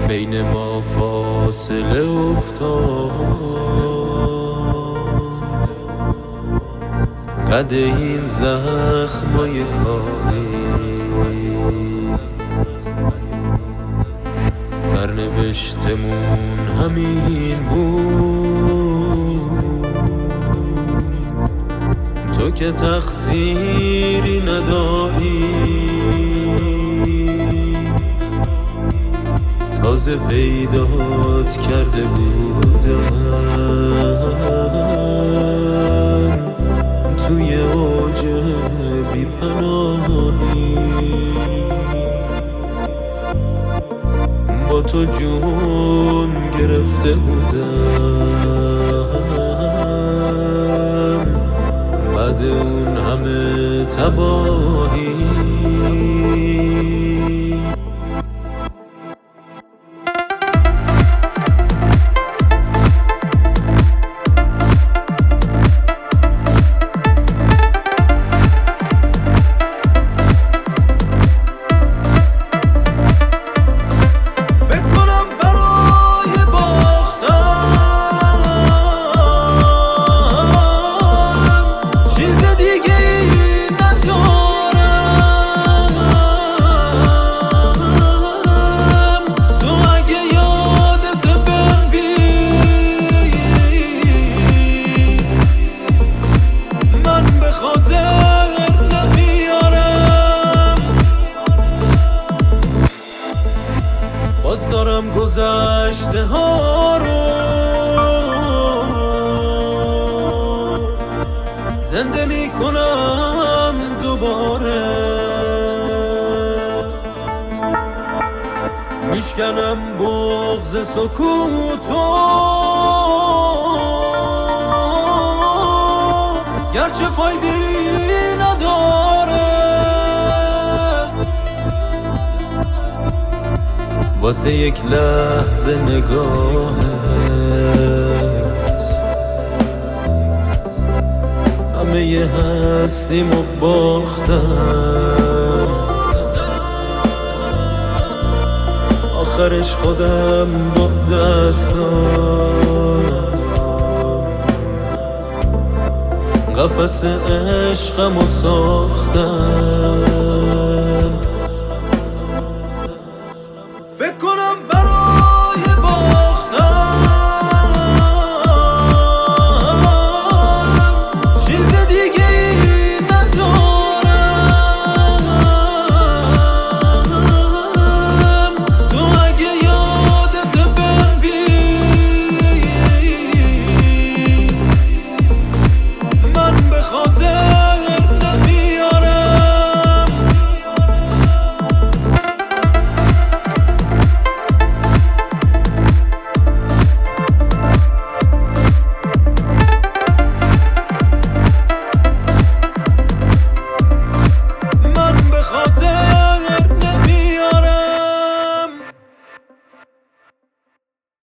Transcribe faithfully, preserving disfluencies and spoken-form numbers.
بین ما فاصله افتاد، قد این زخمای کاری سرنوشتمون همین بود. تو که تقصیری نداری، تازه پیدات کرده بودم توی اوج بی پناهی. با تو جون گرفته بودم بعد اون همه تباهی. باز دارم گذشته ها رو زنده می کنم دوباره، میشکنم بغض سکوتو گرچه فایدی نداره. واسه یک لحظه نگاهت همه ی هستیمو باختم، آخرش خودم با دستم قفس عشقمو ساختم. فکر کنم برای